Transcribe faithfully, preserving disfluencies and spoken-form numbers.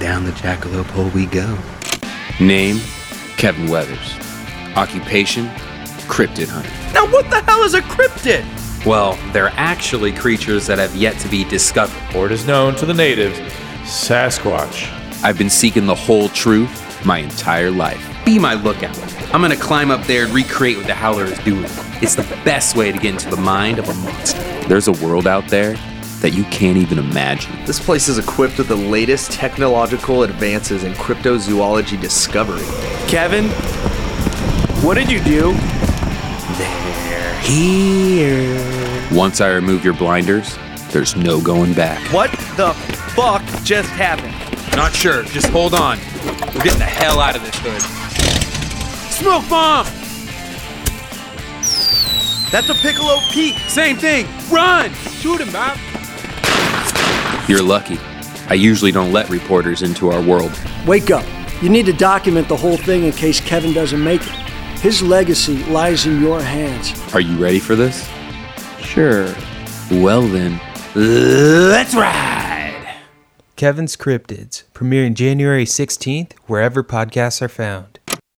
down the jackalope hole we go. Name, Kevin Weathers. Occupation, cryptid hunter. Now what the hell is a cryptid? Well, they're actually creatures that have yet to be discovered. Or it is known to the natives, Sasquatch. I've been seeking the whole truth my entire life. Be my lookout. I'm gonna climb up there and recreate what the howler is doing. It's the best way to get into the mind of a monster. There's a world out there that you can't even imagine. This place is equipped with the latest technological advances in cryptozoology discovery. Kevin, what did you do? They're here. Once I remove your blinders, there's no going back. What the fuck just happened? Not sure, just hold on. We're getting the hell out of this hood. Smoke bomb! That's a Piccolo Pete. Same thing, run! Shoot him, Bob. You're lucky. I usually don't let reporters into our world. Wake up. You need to document the whole thing in case Kevin doesn't make it. His legacy lies in your hands. Are you ready for this? Sure. Well then, let's ride! Kevin's Cryptids, premiering January sixteenth, wherever podcasts are found.